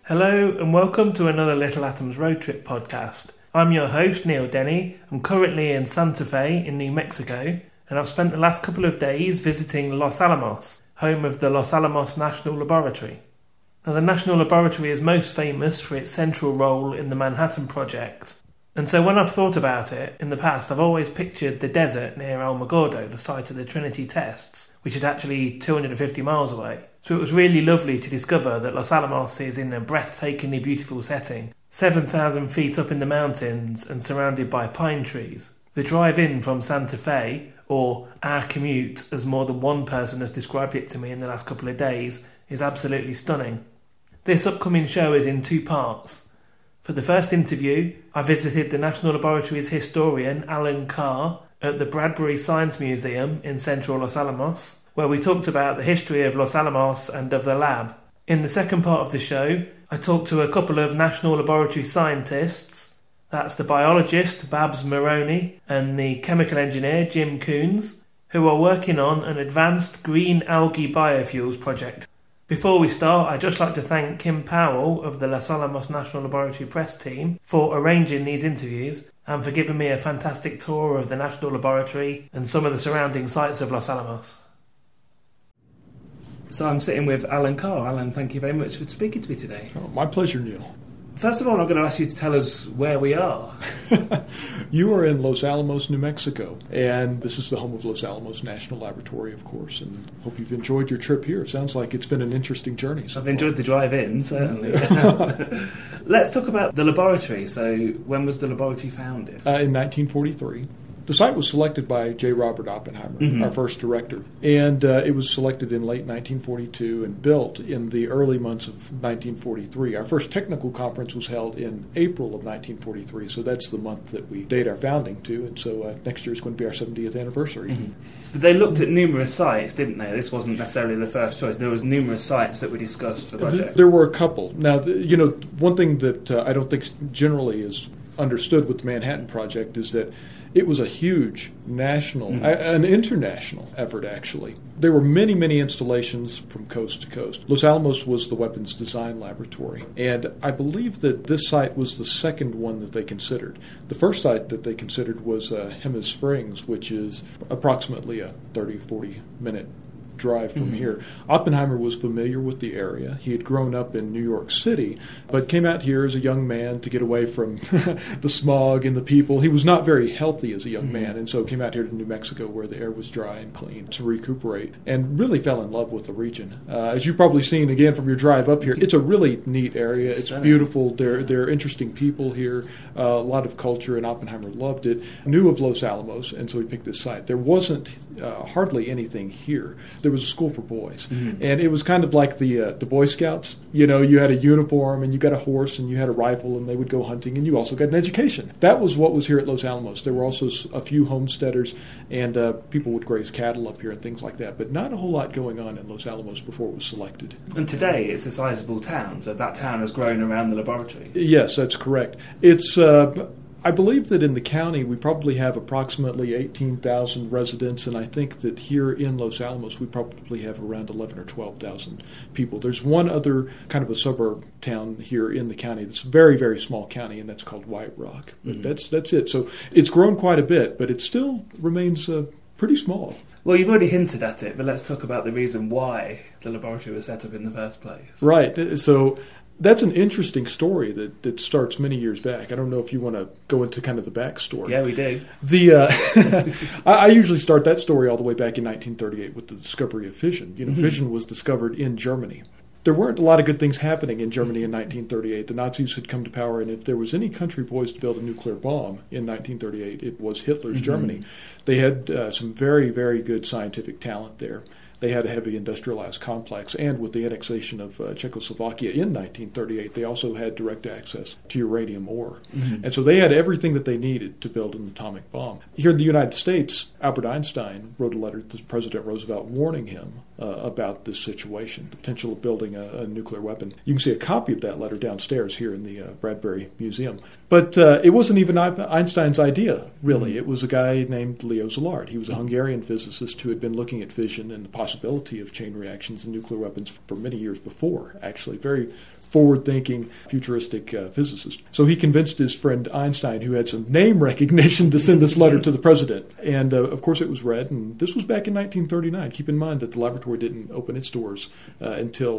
Hello and welcome to another Little Atoms Road Trip podcast. I'm your host, Neil Denny. I'm currently in Santa Fe in New Mexico, and I've spent the last couple of days visiting Los Alamos, home of the Los Alamos National Laboratory. Now, the National Laboratory is most famous for its central role in the Manhattan Project, and so when I've thought about it in the past, I've always pictured the desert near Alamogordo, the site of the Trinity tests, which is actually 250 miles away. So it was really lovely to discover that Los Alamos is in a breathtakingly beautiful setting, 7,000 feet up in the mountains and surrounded by pine trees. The drive in from Santa Fe, or our commute as more than one person has described it to me in the last couple of days, is absolutely stunning. This upcoming show is in two parts. For the first interview, I visited the National Laboratory's historian, Alan Carr, at the Bradbury Science Museum in central Los Alamos, where we talked about the history of Los Alamos and of the lab. In the second part of the show, I talked to a couple of National Laboratory scientists. That's the biologist, Babs Maroney, and the chemical engineer, Jim Coons, who are working on an advanced green algae biofuels project. Before we start, I'd just like to thank Kim Powell of the Los Alamos National Laboratory press team for arranging these interviews and for giving me a fantastic tour of the National Laboratory and some of the surrounding sites of Los Alamos. So I'm sitting with Alan Carr. Alan, thank you very much for speaking to me today. Oh, my pleasure, Neil. First of all, I'm going to ask you to tell us where we are. You are in Los Alamos, New Mexico, and this is the home of Los Alamos National Laboratory, of course, and hope you've enjoyed your trip here. It sounds like it's been an interesting journey so I've far. enjoyed the drive in, certainly. Let's talk about the laboratory. So when was the laboratory founded? In 1943. The site was selected by J. Robert Oppenheimer, our first director, and it was selected in late 1942 and built in the early months of 1943. Our first technical conference was held in April of 1943, so that's the month that we date our founding to, and so next year is going to be our 70th anniversary. But they looked at numerous sites, didn't they? This wasn't necessarily the first choice. There was numerous sites that we discussed for the project. There were a couple. Now, one thing that I don't think generally is understood with the Manhattan Project is that it was a huge national, an international effort, actually. There were many, many installations from coast to coast. Los Alamos was the weapons design laboratory, and I believe that this site was the second one that they considered. The first site that they considered was Jemez Springs, which is approximately a 30, 40-minute drive from here. Oppenheimer was familiar with the area. He had grown up in New York City, but came out here as a young man to get away from the smog and the people. He was not very healthy as a young man, and so came out here to New Mexico where the air was dry and clean to recuperate, and really fell in love with the region. As you've probably seen again from your drive up here, it's a really neat area. It's beautiful. There are interesting people here, a lot of culture, and Oppenheimer loved it. Knew of Los Alamos, and so he picked this site. There wasn't hardly anything here. There was a school for boys, and it was kind of like the Boy Scouts. You know, you had a uniform, and you got a horse, and you had a rifle, and they would go hunting, and you also got an education. That was what was here at Los Alamos. There were also a few homesteaders, and people would graze cattle up here and things like that, but not a whole lot going on in Los Alamos before it was selected. And today it's a sizable town, so that town has grown around the laboratory. Yes, that's correct. It's I believe that in the county we probably have approximately 18,000 residents, and I think that here in Los Alamos we probably have around 11 or 12,000 people. There's one other kind of a suburb town here in the county that's a very, very small county, and that's called White Rock. But that's it. So it's grown quite a bit, but it still remains pretty small. Well, you've already hinted at it, but let's talk about the reason why the laboratory was set up in the first place. Right. So that's an interesting story that starts many years back. I don't know if you want to go into kind of the backstory. Yeah, we do. I usually start that story all the way back in 1938 with the discovery of fission. Fission was discovered in Germany. There weren't a lot of good things happening in Germany in 1938. The Nazis had come to power, and if there was any country poised to build a nuclear bomb in 1938, it was Hitler's Germany. They had some very, very good scientific talent there. They had a heavy industrialized complex, and with the annexation of Czechoslovakia in 1938, they also had direct access to uranium ore. And so they had everything that they needed to build an atomic bomb. Here in the United States, Albert Einstein wrote a letter to President Roosevelt warning him about this situation, the potential of building a nuclear weapon. You can see a copy of that letter downstairs here in the Bradbury Museum. But it wasn't even Einstein's idea, really. It was a guy named Leo Szilard. He was a Hungarian physicist who had been looking at fission and the possibility of chain reactions and nuclear weapons for many years before, actually. Very forward-thinking, futuristic physicist. So he convinced his friend Einstein, who had some name recognition, to send this letter to the president. And, of course, it was read, and this was back in 1939. Keep in mind that the laboratory didn't open its doors until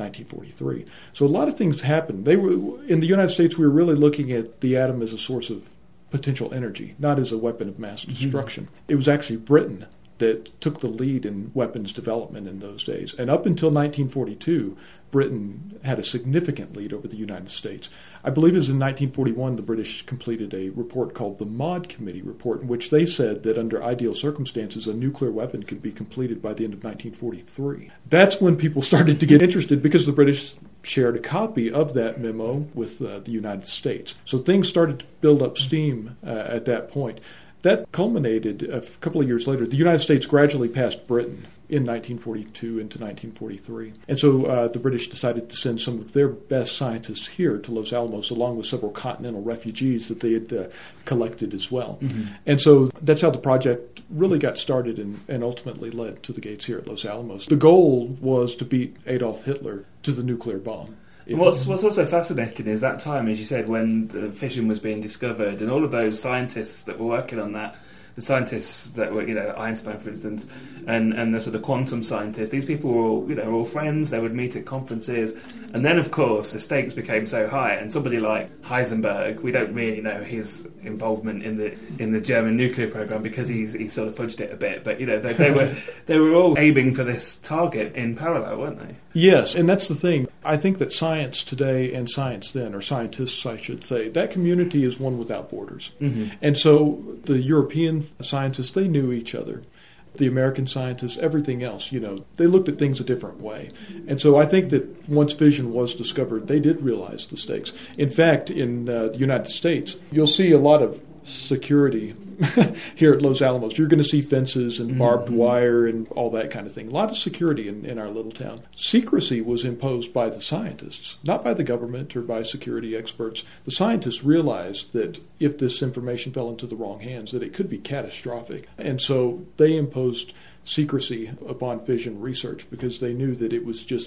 1943. So a lot of things happened. In the United States, we were really looking at the atom as a source of potential energy, not as a weapon of mass destruction. It was actually Britain that took the lead in weapons development in those days. And up until 1942, Britain had a significant lead over the United States. I believe it was in 1941 the British completed a report called the Maud Committee Report, in which they said that under ideal circumstances, a nuclear weapon could be completed by the end of 1943. That's when people started to get interested, because the British shared a copy of that memo with the United States. So things started to build up steam at that point. That culminated a couple of years later. The United States gradually passed Britain in 1942 into 1943. And so the British decided to send some of their best scientists here to Los Alamos, along with several continental refugees that they had collected as well. And so that's how the project really got started and ultimately led to the gates here at Los Alamos. The goal was to beat Adolf Hitler to the nuclear bomb. What's also fascinating is that time, as you said, when the fission was being discovered, and all of those scientists that were working on that, the scientists that were, Einstein, for instance, and the sort of quantum scientists, these people were all, all friends. They would meet at conferences, and then, of course, the stakes became so high. And somebody like Heisenberg, we don't really know his involvement in the German nuclear program because he sort of fudged it a bit. But they were all aiming for this target in parallel, weren't they? Yes, and that's the thing. I think that science today and science then, or scientists, I should say, that community is one without borders. And so the European scientists, they knew each other. The American scientists, everything else, they looked at things a different way. And so I think that once fission was discovered, they did realize the stakes. In fact, in the United States, you'll see a lot of security here at Los Alamos. You're going to see fences and barbed wire and all that kind of thing. A lot of security in our little town. Secrecy was imposed by the scientists, not by the government or by security experts. The scientists realized that if this information fell into the wrong hands, that it could be catastrophic. And so they imposed secrecy upon fission research because they knew that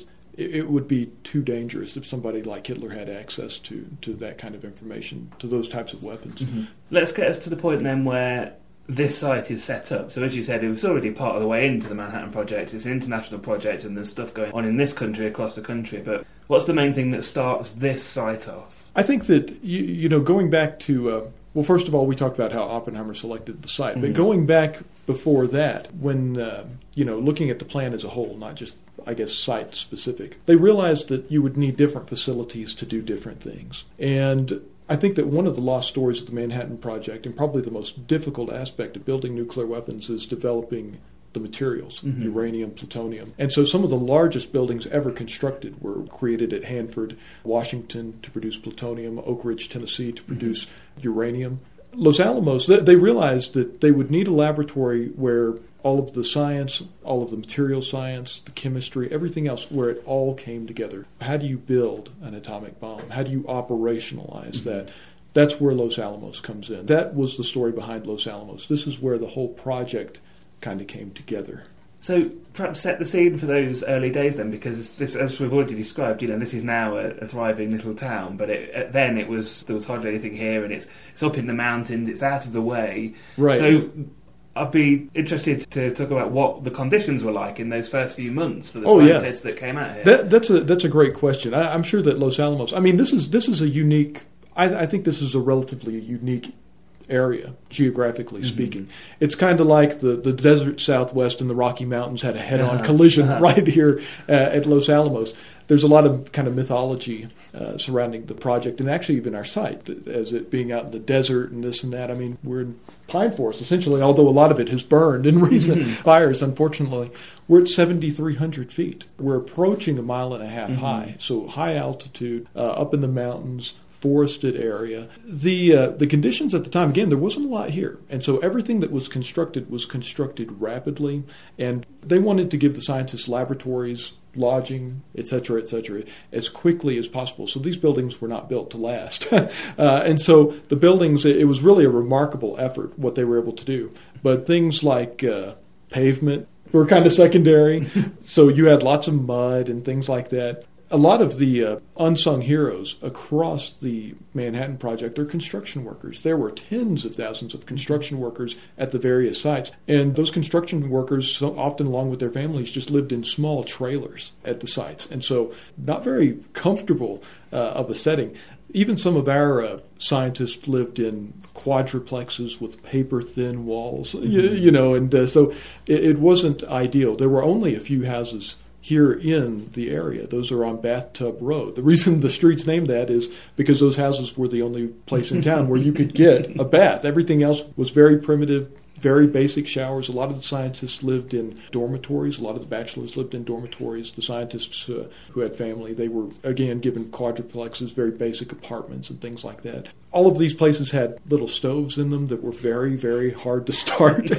it would be too dangerous if somebody like Hitler had access to that kind of information, to those types of weapons. Let's get us to the point then where this site is set up. So as you said, it was already part of the way into the Manhattan Project. It's an international project and there's stuff going on in this country, across the country. But what's the main thing that starts this site off? I think that, going back to... well, first of all, we talked about how Oppenheimer selected the site. But going back before that, when, looking at the plan as a whole, not just, site-specific, they realized that you would need different facilities to do different things. And I think that one of the lost stories of the Manhattan Project, and probably the most difficult aspect of building nuclear weapons, is developing the materials, uranium, plutonium. And so some of the largest buildings ever constructed were created at Hanford, Washington, to produce plutonium, Oak Ridge, Tennessee, to produce uranium. Los Alamos, they realized that they would need a laboratory where all of the science, all of the material science, the chemistry, everything else, where it all came together. How do you build an atomic bomb? How do you operationalize that? That's where Los Alamos comes in. That was the story behind Los Alamos. This is where the whole project kind of came together. So perhaps set the scene for those early days then, because this, as we've already described, this is now a thriving little town, but then there was hardly anything here, and it's up in the mountains, it's out of the way. Right. So I'd be interested to talk about what the conditions were like in those first few months for the scientists that came out here. That's a great question. I'm sure that Los Alamos. I mean, this is a unique. I think this is a relatively unique area, geographically speaking. It's kind of like the desert Southwest and the Rocky Mountains had a head-on collision right here at Los Alamos. There's a lot of kind of mythology surrounding the project, and actually even our site, as it being out in the desert and this and that. I mean, we're in pine forest, essentially, although a lot of it has burned in recent fires, unfortunately. We're at 7,300 feet. We're approaching 1.5 miles high, so high altitude, up in the mountains, forested area. The conditions at the time, again, there wasn't a lot here. And so everything that was constructed rapidly. And they wanted to give the scientists laboratories, lodging, et cetera, as quickly as possible. So these buildings were not built to last. And so the buildings, it was really a remarkable effort, what they were able to do. But things like pavement, were kind of secondary. So you had lots of mud and things like that. A lot of the unsung heroes across the Manhattan Project are construction workers. There were tens of thousands of construction workers at the various sites. And those construction workers, so often along with their families, just lived in small trailers at the sites. And so not very comfortable of a setting. Even some of our scientists lived in quadruplexes with paper-thin walls, and so it wasn't ideal. There were only a few houses here in the area. Those are on Bathtub Road. The reason the street's named that is because those houses were the only place in town where you could get a bath. Everything else was very primitive, very basic showers. A lot of the scientists lived in dormitories. A lot of the bachelors lived in dormitories. The scientists who had family, they were, again, given quadruplexes, very basic apartments and things like that. All of these places had little stoves in them that were very, very hard to start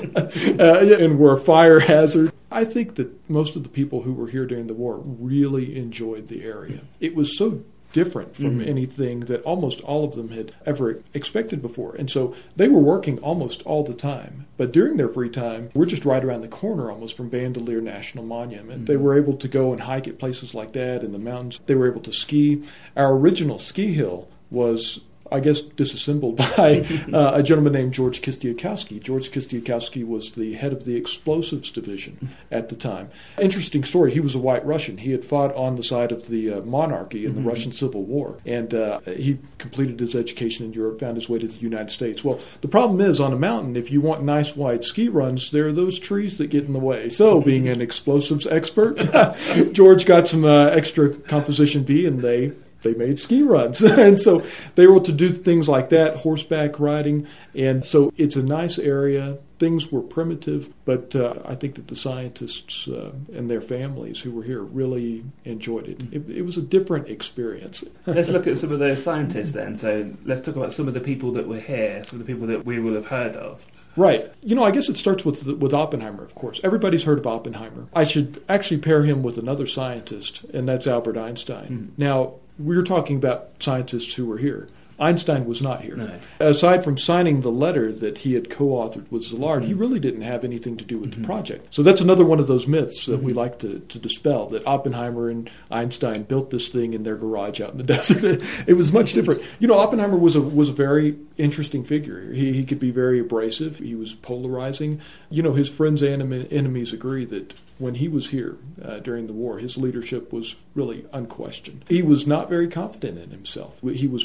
and were a fire hazard. I think that most of the people who were here during the war really enjoyed the area. It was so different from anything that almost all of them had ever expected before. And so they were working almost all the time. But during their free time, we're just right around the corner almost from Bandelier National Monument. They were able to go and hike at places like that in the mountains. They were able to ski. Our original ski hill was, I guess, disassembled by a gentleman named George Kistiakowsky. George Kistiakowsky was the head of the explosives division at the time. Interesting story. He was a white Russian. He had fought on the side of the monarchy in the Russian Civil War, and he completed his education in Europe, found his way to the United States. Well, the problem is, on a mountain, if you want nice wide ski runs, there are those trees that get in the way. So, being an explosives expert, George got some extra composition B, and they made ski runs. And so they were able to do things like that, horseback riding. And so it's a nice area. Things were primitive, but I think that the scientists and their families who were here really enjoyed it. It was a different experience. Let's look at some of those scientists then. So let's talk about some of the people that were here, some of the people that we will have heard of. Right. I guess it starts with Oppenheimer, of course. Everybody's heard of Oppenheimer. I should actually pair him with another scientist, and that's Albert Einstein. Now, we're talking about scientists who were here. Einstein was not here. No. Aside from signing the letter that he had co-authored with Szilard, he really didn't have anything to do with the project. So that's another one of those myths that we like to dispel, that Oppenheimer and Einstein built this thing in their garage out in the desert. It was much different. Oppenheimer was a very interesting figure. He could be very abrasive. He was polarizing. His friends and enemies agree that when he was here during the war, his leadership was really unquestioned. He was not very confident in himself.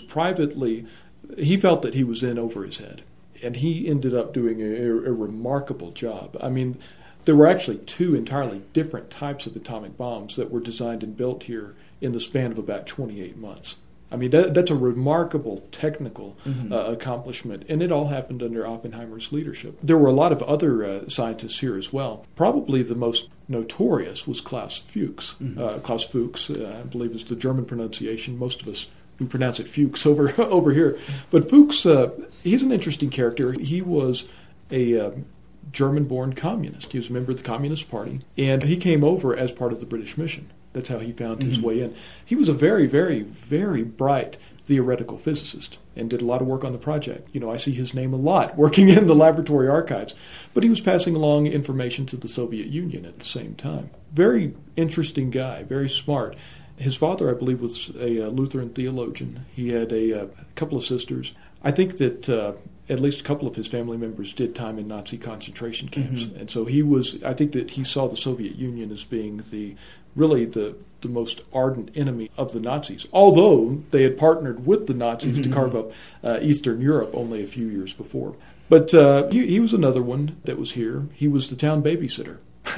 He felt that he was in over his head. And he ended up doing a remarkable job. I mean, there were actually two entirely different types of atomic bombs that were designed and built here in the span of about 28 months. I mean, that's a remarkable technical accomplishment, and it all happened under Oppenheimer's leadership. There were a lot of other scientists here as well. Probably the most notorious was Klaus Fuchs. Klaus Fuchs, I believe is the German pronunciation. Most of us, we pronounce it Fuchs over here. But Fuchs, he's an interesting character. He was a German-born communist. He was a member of the Communist Party, and he came over as part of the British mission. That's how he found his way in. He was a very, very, very bright theoretical physicist and did a lot of work on the project. I see his name a lot working in the laboratory archives. But he was passing along information to the Soviet Union at the same time. Very interesting guy, very smart. His father, I believe, was a Lutheran theologian. He had a couple of sisters. I think that at least a couple of his family members did time in Nazi concentration camps. And so I think that he saw the Soviet Union as being really the most ardent enemy of the Nazis, although they had partnered with the Nazis to carve up Eastern Europe only a few years before. But he was another one that was here. He was the town babysitter.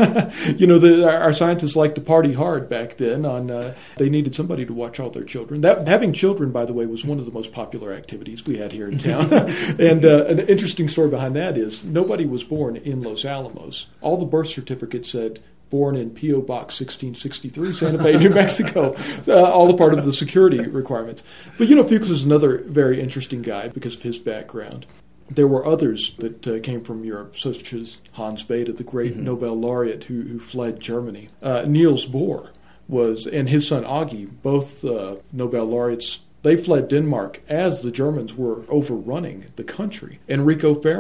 Our scientists liked to party hard back then. They needed somebody to watch all their children. Having children, by the way, was one of the most popular activities we had here in town. And an interesting story behind that is nobody was born in Los Alamos. All the birth certificates said born in P.O. Box 1663, Santa Fe, New Mexico, all a part of the security requirements. But, Fuchs was another very interesting guy because of his background. There were others that came from Europe, such as Hans Bethe, the great Nobel laureate who fled Germany. Niels Bohr and his son Augie, both Nobel laureates. They fled Denmark as the Germans were overrunning the country. Enrico Fermi,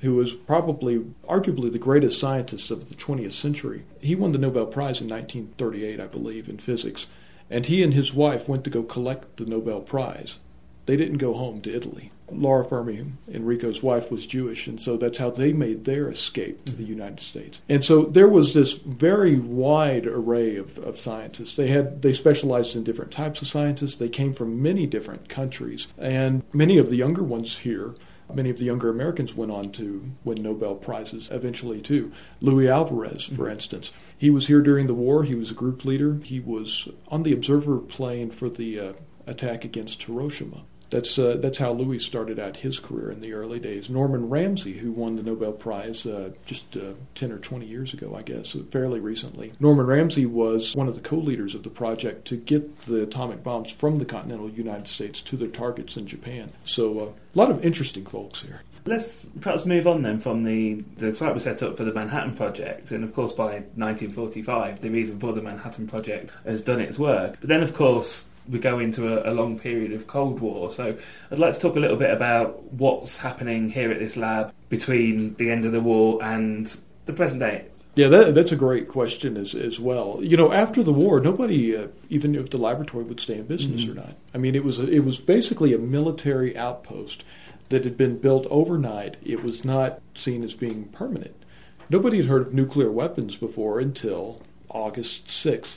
who was arguably the greatest scientist of the 20th century. He won the Nobel Prize in 1938, I believe, in physics. And he and his wife went to go collect the Nobel Prize. They didn't go home to Italy. Laura Fermi, Enrico's wife, was Jewish, and so that's how they made their escape to the United States. And so there was this very wide array of scientists. They specialized in different types of scientists. They came from many different countries. And many of the younger ones here, many of the younger Americans went on to win Nobel Prizes eventually, too. Louis Alvarez, for instance. He was here during the war. He was a group leader. He was on the observer plane for the attack against Hiroshima. That's how Louis started out his career in the early days. Norman Ramsey, who won the Nobel Prize just 10 or 20 years ago, I guess, fairly recently. Norman Ramsey was one of the co-leaders of the project to get the atomic bombs from the continental United States to their targets in Japan. So a lot of interesting folks here. Let's perhaps move on then from the site was set up for the Manhattan Project, and of course by 1945 the reason for the Manhattan Project has done its work. But then of course we go into a long period of Cold War. So I'd like to talk a little bit about what's happening here at this lab between the end of the war and the present day. Yeah, that's a great question as well. You know, after the war, nobody even knew if the laboratory would stay in business or not. I mean, it was basically a military outpost that had been built overnight. It was not seen as being permanent. Nobody had heard of nuclear weapons before until August 6,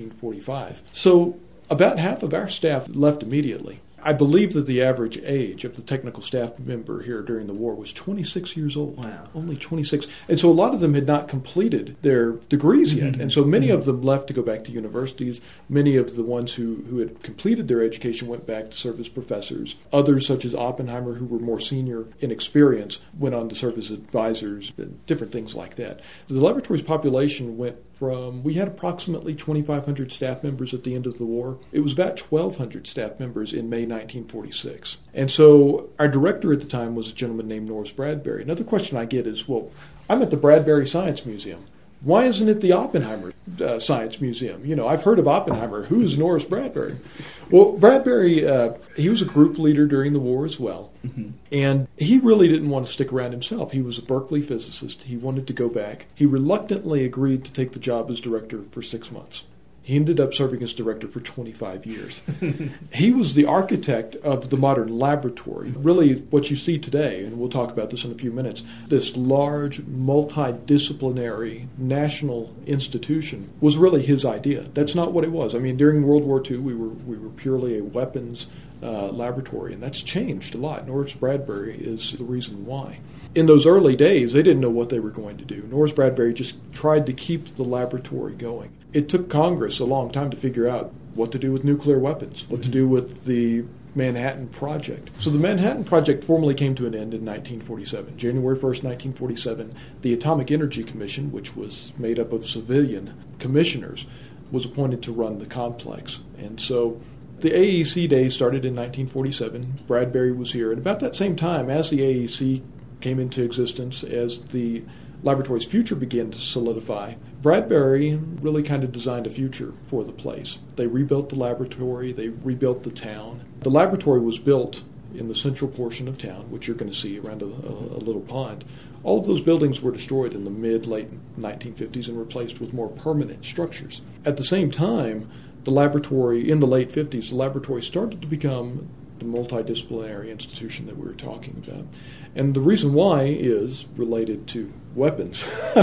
1945. So about half of our staff left immediately. I believe that the average age of the technical staff member here during the war was 26 years old. Wow. Only 26. And so a lot of them had not completed their degrees yet. And so many of them left to go back to universities. Many of the ones who had completed their education went back to serve as professors. Others, such as Oppenheimer, who were more senior in experience, went on to serve as advisors and different things like that. The laboratory's population went from, we had approximately 2,500 staff members at the end of the war. It was about 1,200 staff members in May 1946. And so our director at the time was a gentleman named Norris Bradbury. Another question I get is, well, I'm at the Bradbury Science Museum. Why isn't it the Oppenheimer Science Museum? You know, I've heard of Oppenheimer. Who is Norris Bradbury? Well, Bradbury, he was a group leader during the war as well. And he really didn't want to stick around himself. He was a Berkeley physicist. He wanted to go back. He reluctantly agreed to take the job as director for 6 months. He ended up serving as director for 25 years. He was the architect of the modern laboratory. Really, what you see today, and we'll talk about this in a few minutes, this large, multidisciplinary national institution was really his idea. That's not what it was. I mean, during World War II, we were purely a weapons laboratory, and that's changed a lot. Norris Bradbury is the reason why. In those early days, they didn't know what they were going to do. Norris Bradbury just tried to keep the laboratory going. It took Congress a long time to figure out what to do with nuclear weapons, what to do with the Manhattan Project. So the Manhattan Project formally came to an end in 1947. January 1st, 1947, the Atomic Energy Commission, which was made up of civilian commissioners, was appointed to run the complex. And so the AEC days started in 1947. Bradbury was here. And about that same time, as the AEC came into existence, as the laboratory's future began to solidify, Bradbury really kind of designed a future for the place. They rebuilt the laboratory, they rebuilt the town. The laboratory was built in the central portion of town, which you're going to see around a little pond. All of those buildings were destroyed in the mid-late 1950s and replaced with more permanent structures. At the same time, the laboratory, in the late 50s, the laboratory started to become the multidisciplinary institution that we were talking about. And the reason why is related to weapons.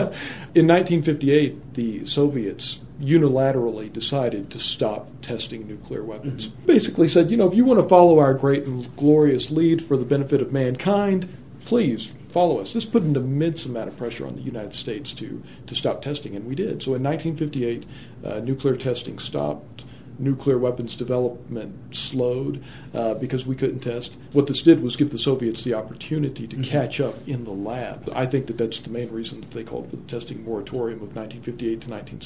In 1958, the Soviets unilaterally decided to stop testing nuclear weapons. Basically said, you know, if you want to follow our great and glorious lead for the benefit of mankind, please follow us. This put an immense amount of pressure on the United States to stop testing, and we did. So in 1958, nuclear testing stopped. Nuclear weapons development slowed because we couldn't test. What this did was give the Soviets the opportunity to catch up in the lab. I think that that's the main reason that they called for the testing moratorium of 1958 to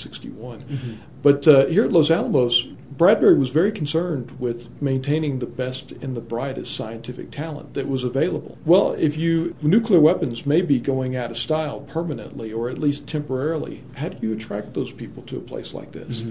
1961. But here at Los Alamos, Bradbury was very concerned with maintaining the best and the brightest scientific talent that was available. Well, nuclear weapons may be going out of style permanently or at least temporarily. How do you attract those people to a place like this?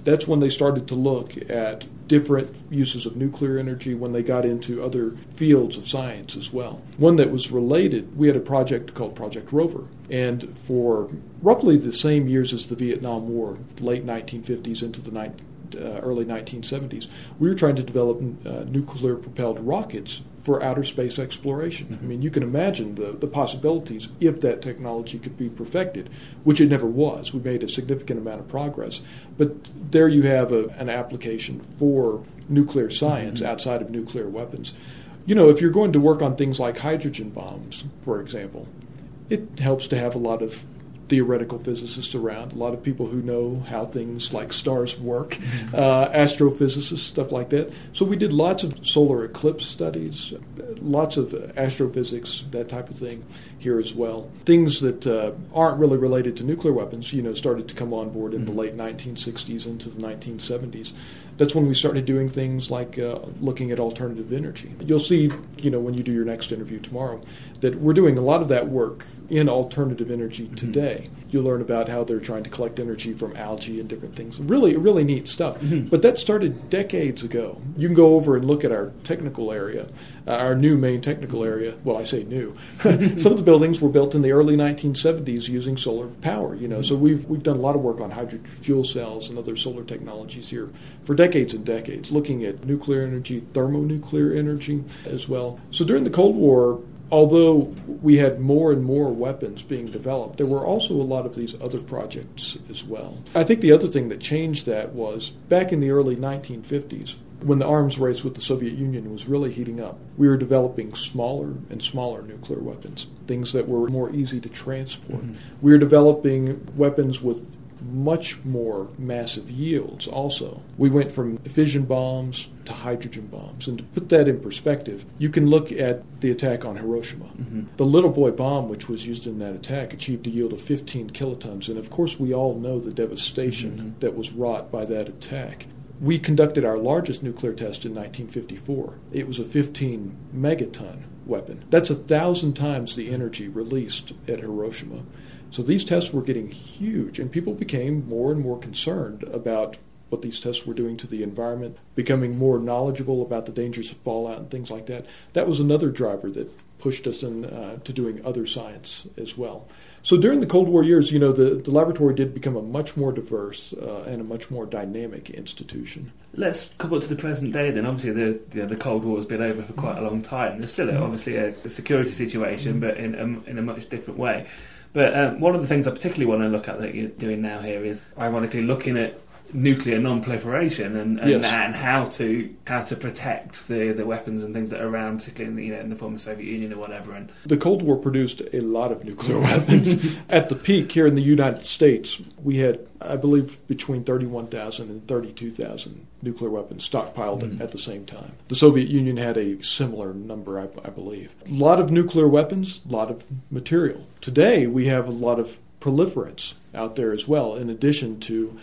That's when they started to look at different uses of nuclear energy, when they got into other fields of science as well. One that was related, we had a project called Project Rover. And for roughly the same years as the Vietnam War, late 1950s into the early 1970s, we were trying to develop nuclear-propelled rockets for outer space exploration. I mean, you can imagine the possibilities if that technology could be perfected, which it never was. We made a significant amount of progress. But there you have an application for nuclear science outside of nuclear weapons. You know, if you're going to work on things like hydrogen bombs, for example, it helps to have a lot of theoretical physicists around, a lot of people who know how things like stars work, astrophysicists, stuff like that. So we did lots of solar eclipse studies, lots of astrophysics, that type of thing here as well. Things that aren't really related to nuclear weapons, started to come on board in the late 1960s into the 1970s. That's when we started doing things like looking at alternative energy. You'll see, when you do your next interview tomorrow, that we're doing a lot of that work in alternative energy today. You'll learn about how they're trying to collect energy from algae and different things. Really neat stuff. But that started decades ago. You can go over and look at our technical area, our new main technical area. Well, I say new. Some of the buildings were built in the early 1970s using solar power. So we've done a lot of work on hydrogen fuel cells and other solar technologies here for decades and decades, looking at nuclear energy, thermonuclear energy as well. So during the Cold War, although we had more and more weapons being developed, there were also a lot of these other projects as well. I think the other thing that changed that was back in the early 1950s, when the arms race with the Soviet Union was really heating up, we were developing smaller and smaller nuclear weapons, things that were more easy to transport. We were developing weapons with much more massive yields also. We went from fission bombs to hydrogen bombs. And to put that in perspective, you can look at the attack on Hiroshima. The Little Boy bomb, which was used in that attack, achieved a yield of 15 kilotons. And of course, we all know the devastation that was wrought by that attack. We conducted our largest nuclear test in 1954. It was a 15 megaton weapon. That's 1,000 times the energy released at Hiroshima. So these tests were getting huge, and people became more and more concerned about what these tests were doing to the environment, becoming more knowledgeable about the dangers of fallout and things like that. That was another driver that pushed us to doing other science as well. So during the Cold War years, the laboratory did become a much more diverse and a much more dynamic institution. Let's come up to the present day then. Obviously, the Cold War has been over for quite a long time. There's still obviously a security situation, but in a much different way. But one of the things I particularly want to look at that you're doing now here is, ironically, looking at nuclear non-proliferation and how to protect the weapons and things that are around, particularly in the former Soviet Union or whatever. And the Cold War produced a lot of nuclear weapons. At the peak here in the United States, we had, I believe, between 31,000 and 32,000 nuclear weapons stockpiled at the same time. The Soviet Union had a similar number, I believe. A lot of nuclear weapons, a lot of material. Today, we have a lot of proliferants out there as well, in addition to,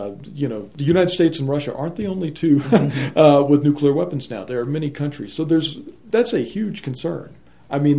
the United States and Russia aren't the only two with nuclear weapons now. There are many countries. So that's a huge concern. I mean,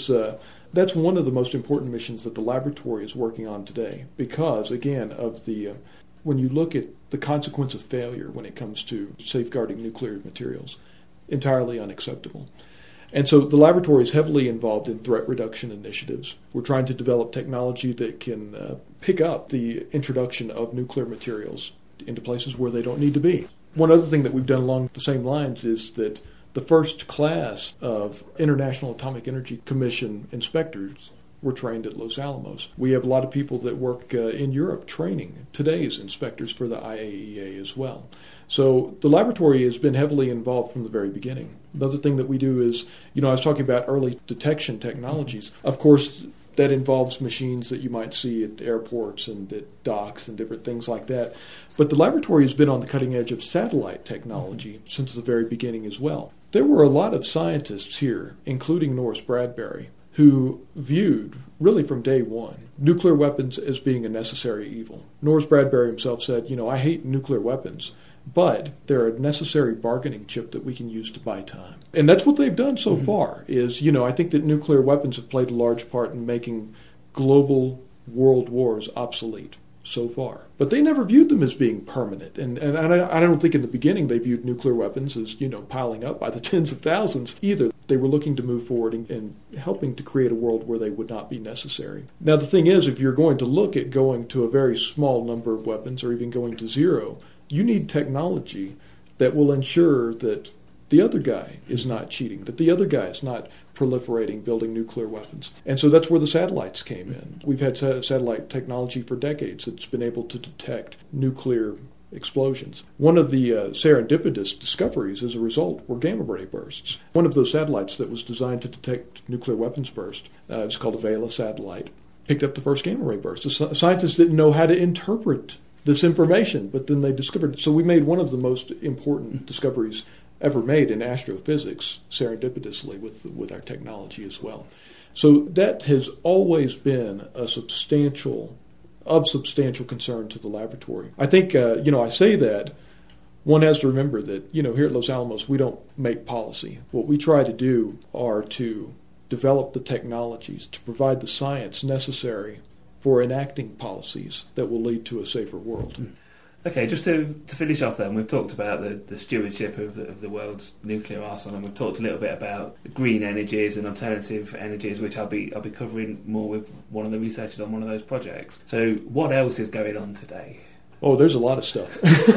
that's one of the most important missions that the laboratory is working on today because, again, of when you look at the consequence of failure when it comes to safeguarding nuclear materials, entirely unacceptable. And so the laboratory is heavily involved in threat reduction initiatives. We're trying to develop technology that can pick up the introduction of nuclear materials into places where they don't need to be. One other thing that we've done along the same lines is that the first class of International Atomic Energy Commission inspectors were trained at Los Alamos. We have a lot of people that work in Europe training today's inspectors for the IAEA as well. So the laboratory has been heavily involved from the very beginning. Another thing that we do is, I was talking about early detection technologies. Of course, that involves machines that you might see at airports and at docks and different things like that. But the laboratory has been on the cutting edge of satellite technology since the very beginning as well. There were a lot of scientists here, including Norris Bradbury, who viewed, really from day one, nuclear weapons as being a necessary evil. Norris Bradbury himself said, I hate nuclear weapons, but they're a necessary bargaining chip that we can use to buy time. And that's what they've done so far, is, I think that nuclear weapons have played a large part in making global world wars obsolete. so far. But they never viewed them as being permanent. And I don't think in the beginning they viewed nuclear weapons as, piling up by the tens of thousands either. They were looking to move forward and helping to create a world where they would not be necessary. Now, the thing is, if you're going to look at going to a very small number of weapons or even going to zero, you need technology that will ensure that the other guy is not cheating, that the other guy is not proliferating, building nuclear weapons. And so that's where the satellites came in. We've had satellite technology for decades that's been able to detect nuclear explosions. One of the serendipitous discoveries as a result were gamma ray bursts. One of those satellites that was designed to detect nuclear weapons burst, it was called a Vela satellite, picked up the first gamma ray burst. The scientists didn't know how to interpret this information, but then they discovered it. So we made one of the most important discoveries ever made in astrophysics, serendipitously, with our technology as well. So that has always been of substantial concern to the laboratory. I think, I say that, one has to remember that, here at Los Alamos, we don't make policy. What we try to do are to develop the technologies, to provide the science necessary for enacting policies that will lead to a safer world. Okay, just to finish off then, we've talked about the stewardship of the world's nuclear arsenal, and we've talked a little bit about green energies and alternative energies, which I'll be covering more with one of the researchers on one of those projects. So what else is going on today? Oh, there's a lot of stuff.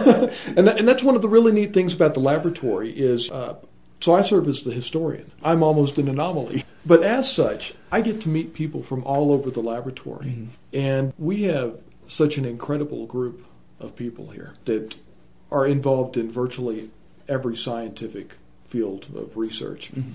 and that's one of the really neat things about the laboratory is, so I serve as the historian. I'm almost an anomaly. But as such, I get to meet people from all over the laboratory. Mm-hmm. And we have such an incredible group of people here that are involved in virtually every scientific field of research. Mm-hmm.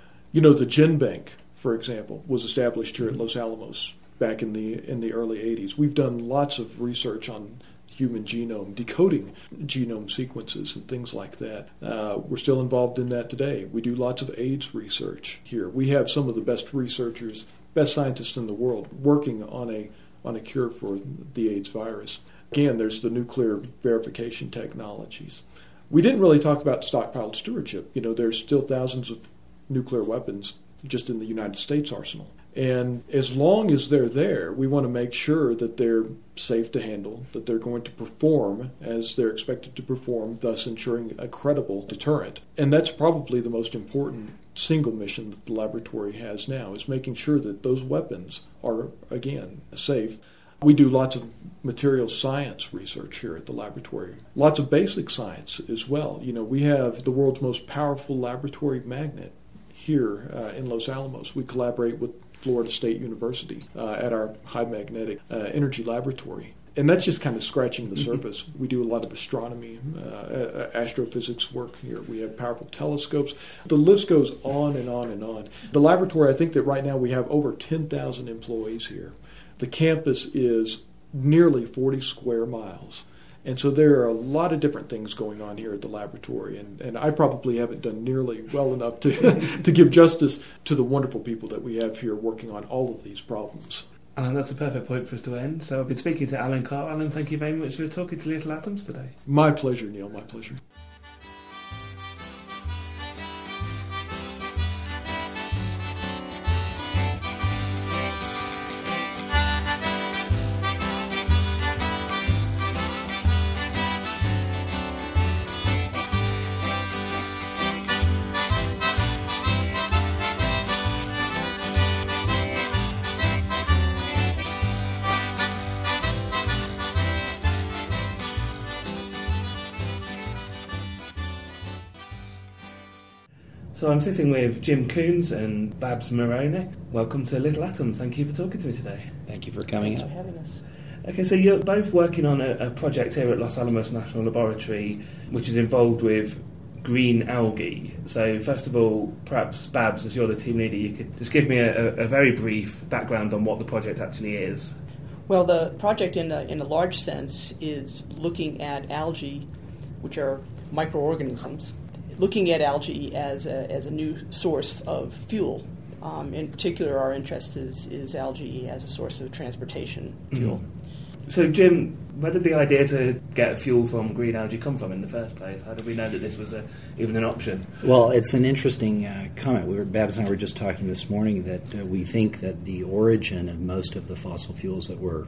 The GenBank, for example, was established here at Los Alamos back in the early 80s. We've done lots of research on human genome, decoding genome sequences and things like that. We're still involved in that today. We do lots of AIDS research here. We have some of the best researchers, best scientists in the world working on a cure for the AIDS virus. Again, there's the nuclear verification technologies. We didn't really talk about stockpiled stewardship. There's still thousands of nuclear weapons just in the United States arsenal. And as long as they're there, we want to make sure that they're safe to handle, that they're going to perform as they're expected to perform, thus ensuring a credible deterrent. And that's probably the most important single mission that the laboratory has now, is making sure that those weapons are, again, safe. We do lots of material science research here at the laboratory, lots of basic science as well. We have the world's most powerful laboratory magnet here in Los Alamos. We collaborate with Florida State University at our high magnetic energy laboratory. And that's just kind of scratching the surface. We do a lot of astronomy, astrophysics work here. We have powerful telescopes. The list goes on and on and on. The laboratory, I think that right now we have over 10,000 employees here. The campus is nearly 40 square miles. And so there are a lot of different things going on here at the laboratory, and I probably haven't done nearly well enough to give justice to the wonderful people that we have here working on all of these problems. And that's a perfect point for us to end. So I've been speaking to Alan Carr. Alan, thank you very much for talking to Little Atoms today. My pleasure, Neil, my pleasure. So I'm sitting with Jim Coons and Babs Moroni. Welcome to Little Atoms. Thank you for talking to me today. Thank you for coming. Thanks for having us. Okay, so you're both working on a project here at Los Alamos National Laboratory, which is involved with green algae. So first of all, perhaps Babs, as you're the team leader, you could just give me a very brief background on what the project actually is. Well, the project in a large sense is looking at algae, which are microorganisms, looking at algae as a new source of fuel. In particular, our interest is algae as a source of transportation fuel. Mm-hmm. So, Jim, where did the idea to get fuel from green algae come from in the first place? How did we know that this was even an option? Well, it's an interesting comment. Babs and I were just talking this morning that we think that the origin of most of the fossil fuels that we're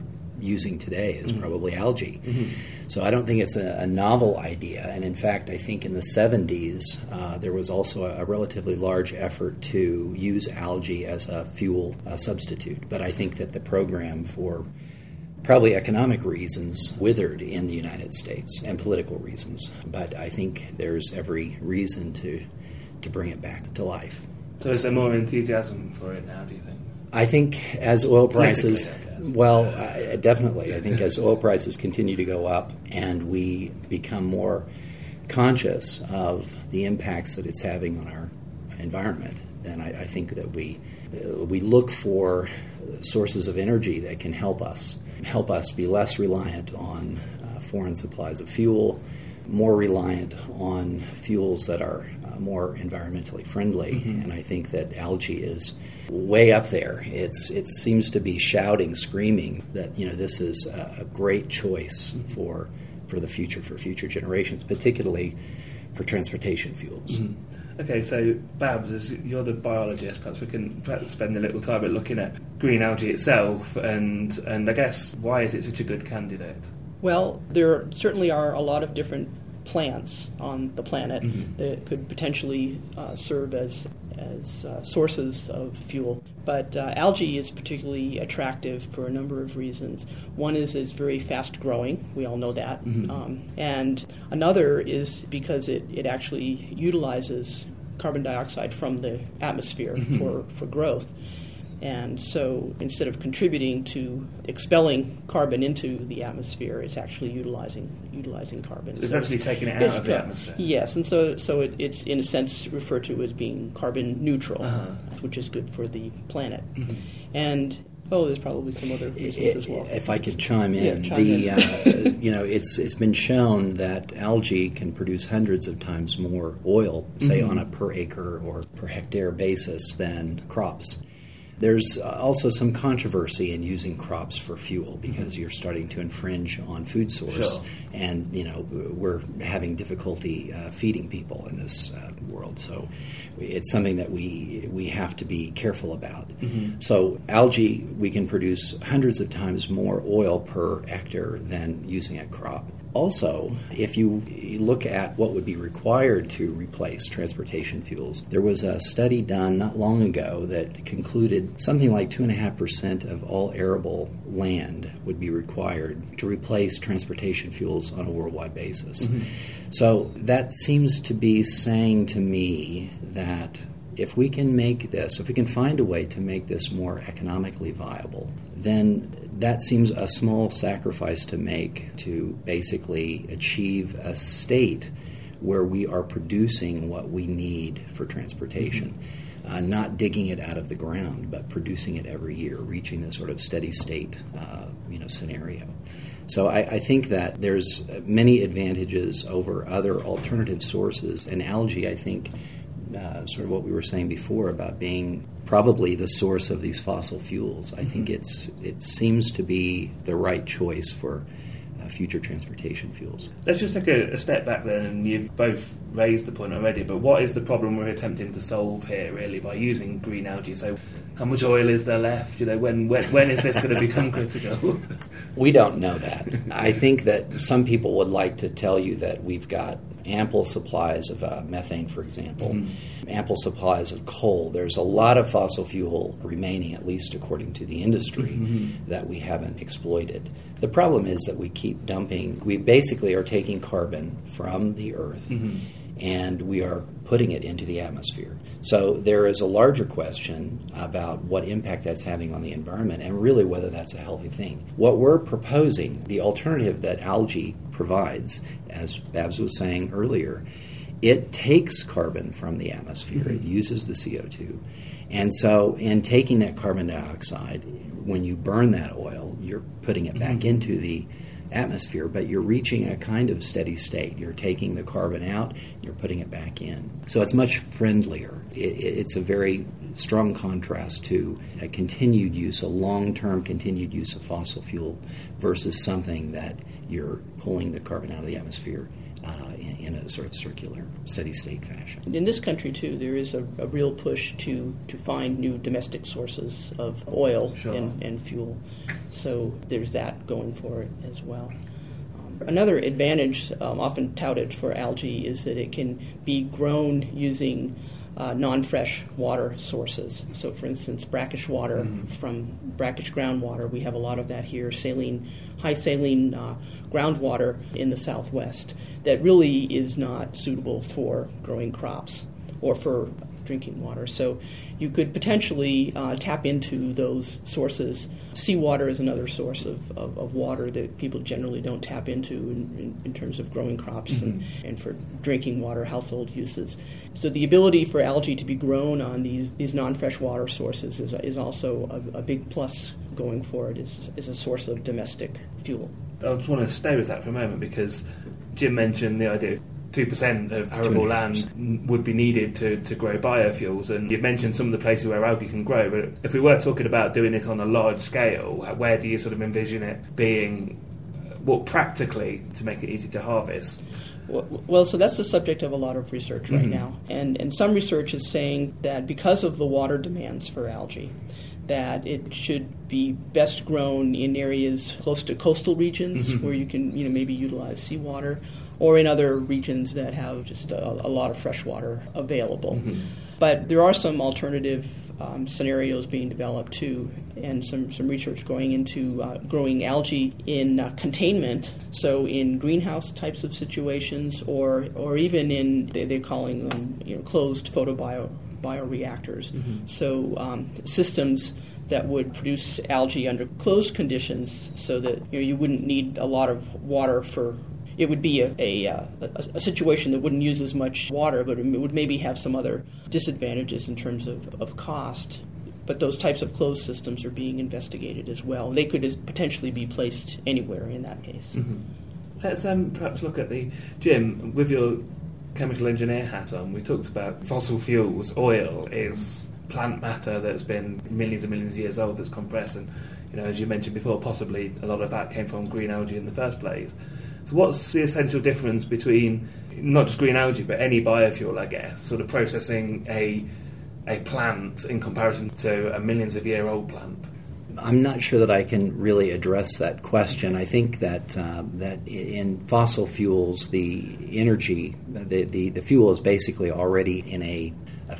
using today is probably algae. So I don't think it's a novel idea. And in fact, I think in the 70s, there was also a relatively large effort to use algae as a fuel substitute. But I think that the program, for probably economic reasons, withered in the United States, and political reasons. But I think there's every reason to bring it back to life. So is there more enthusiasm for it now, do you think? I think as oil prices, I guess. Definitely. I think as oil prices continue to go up and we become more conscious of the impacts that it's having on our environment, then I think that we look for sources of energy that can help us be less reliant on foreign supplies of fuel, more reliant on fuels that are more environmentally friendly. And I think that algae is way up there. It seems to be shouting, screaming that this is a great choice for the future, for future generations, particularly for transportation fuels. Okay, so Babs, as you're the biologist, perhaps we can spend a little time looking at green algae itself, and I guess why is it such a good candidate? Well, there certainly are a lot of different plants on the planet that could potentially serve as sources of fuel. But algae is particularly attractive for a number of reasons. One is it's very fast growing. We all know that. And another is because it actually utilizes carbon dioxide from the atmosphere for growth. And so instead of contributing to expelling carbon into the atmosphere, it's actually utilizing carbon. So it's actually taking it out of the atmosphere. Yes, and so it's in a sense referred to as being carbon neutral, which is good for the planet. And there's probably some other reasons as well. If I could chime in, it's been shown that algae can produce hundreds of times more oil, say on a per acre or per hectare basis, than crops. There's also some controversy in using crops for fuel because you're starting to infringe on food source, and we're having difficulty feeding people in this world. So it's something that we have to be careful about. So algae, we can produce hundreds of times more oil per hectare than using a crop. Also, if you look at what would be required to replace transportation fuels, there was a study done not long ago that concluded something like 2.5% of all arable land would be required to replace transportation fuels on a worldwide basis. So that seems to be saying to me that if we can find a way to make this more economically viable, then that seems a small sacrifice to make to basically achieve a state where we are producing what we need for transportation. Not digging it out of the ground, but producing it every year, reaching this sort of steady state scenario. So I think that there's many advantages over other alternative sources, and algae, I think, sort of what we were saying before about being probably the source of these fossil fuels. I think it seems to be the right choice for future transportation fuels. Let's just take a step back then, and you've both raised the point already, but what is the problem we're attempting to solve here, really, by using green algae? So how much oil is there left? When is this going to become critical? We don't know that. I think that some people would like to tell you that we've got ample supplies of methane, for example, ample supplies of coal. There's a lot of fossil fuel remaining, at least according to the industry, that we haven't exploited. The problem is that we keep dumping. We basically are taking carbon from the earth and we are putting it into the atmosphere. So there is a larger question about what impact that's having on the environment and really whether that's a healthy thing. What we're proposing, the alternative that algae provides, as Babs was saying earlier, it takes carbon from the atmosphere. It uses the CO2. And so in taking that carbon dioxide, when you burn that oil, you're putting it back into the atmosphere, but you're reaching a kind of steady state. You're taking the carbon out, you're putting it back in. So it's much friendlier. It's a very strong contrast to a continued use, a long-term continued use of fossil fuel versus something that you're pulling the carbon out of the atmosphere in a sort of circular, steady-state fashion. In this country, too, there is a real push to find new domestic sources of oil and fuel. So there's that going for it as well. Another advantage often touted for algae is that it can be grown using non-fresh water sources. So, for instance, brackish water from brackish groundwater. We have a lot of that here, high saline groundwater in the Southwest that really is not suitable for growing crops or for drinking water. So you could potentially tap into those sources. Seawater is another source of water that people generally don't tap into in terms of growing crops and for drinking water, household uses. So the ability for algae to be grown on these non-fresh water sources is also a big plus going forward, is a source of domestic fuel. I just want to stay with that for a moment because Jim mentioned the idea 2% of arable land would be needed to grow biofuels, and you've mentioned some of the places where algae can grow, but if we were talking about doing it on a large scale, where do you sort of envision it being, practically, to make it easy to harvest? Well, so that's the subject of a lot of research right now, and some research is saying that because of the water demands for algae, that it should be best grown in areas close to coastal regions where you can maybe utilize seawater, or in other regions that have just a lot of fresh water available. But there are some alternative scenarios being developed too, and some research going into growing algae in containment, so in greenhouse types of situations, or even in, they're calling them closed photobioreactors. So systems that would produce algae under closed conditions, so that you wouldn't need a lot of water for. It would be a situation that wouldn't use as much water, but it would maybe have some other disadvantages in terms of cost. But those types of closed systems are being investigated as well. They could potentially be placed anywhere in that case. Let's perhaps look at Jim, with your chemical engineer hat on, we talked about fossil fuels. Oil is plant matter that's been millions and millions of years old, that's compressed, and as you mentioned before, possibly a lot of that came from green algae in the first place. So what's the essential difference between not just green algae but any biofuel, I guess, sort of processing a plant in comparison to a millions of year old plant? I'm not sure that I can really address that question. I think that that in fossil fuels, the energy, the fuel is basically already in a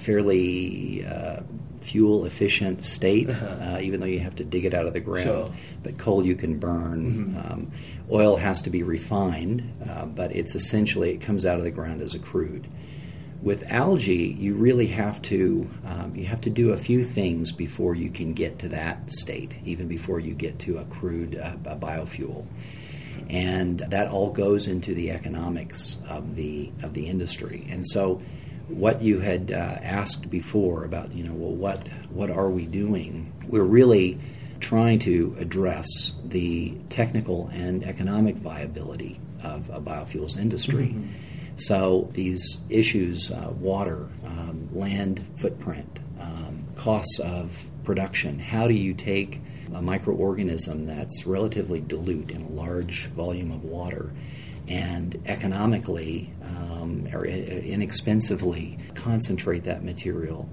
fairly fuel-efficient state, even though you have to dig it out of the ground. Sure. But coal you can burn. Oil has to be refined, but it's essentially, it comes out of the ground as a crude. With algae, you really have to do a few things before you can get to that state, even before you get to a crude a biofuel. And that all goes into the economics of the industry. And so what you had asked before about, what are we doing? We're really trying to address the technical and economic viability of a biofuels industry. So these issues, water, land footprint, costs of production, how do you take a microorganism that's relatively dilute in a large volume of water and economically or inexpensively concentrate that material,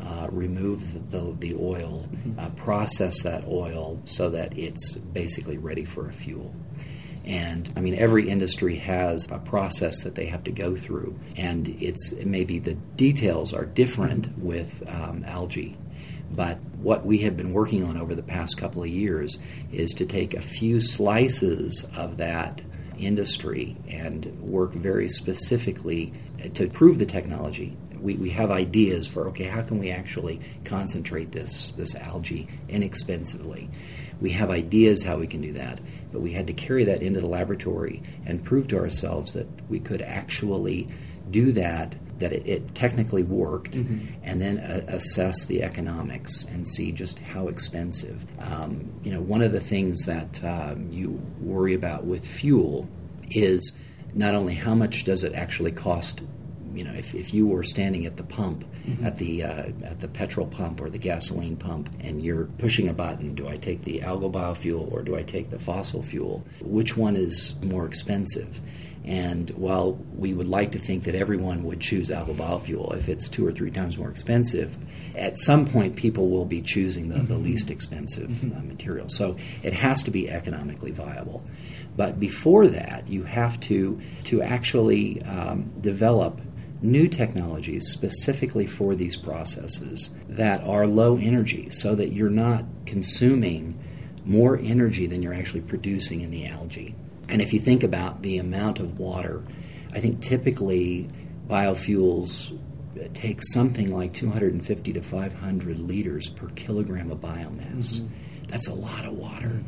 remove the oil, process that oil so that it's basically ready for a fuel. And every industry has a process that they have to go through, and maybe the details are different with algae. But what we have been working on over the past couple of years is to take a few slices of that industry and work very specifically to prove the technology. We have ideas for, how can we actually concentrate this algae inexpensively? We have ideas how we can do that, but we had to carry that into the laboratory and prove to ourselves that we could actually do that it technically worked, and then assess the economics and see just how expensive. One of the things that you worry about with fuel is not only how much does it actually cost. If you were standing at the pump, at the petrol pump or the gasoline pump, and you're pushing a button, do I take the algal biofuel or do I take the fossil fuel? Which one is more expensive? And while we would like to think that everyone would choose algal biofuel if it's 2 or 3 times more expensive, at some point people will be choosing the least expensive material. So it has to be economically viable. But before that, you have to actually develop new technologies specifically for these processes that are low energy, so that you're not consuming more energy than you're actually producing in the algae. And if you think about the amount of water, I think typically biofuels take something like 250 to 500 liters per kilogram of biomass. That's a lot of water.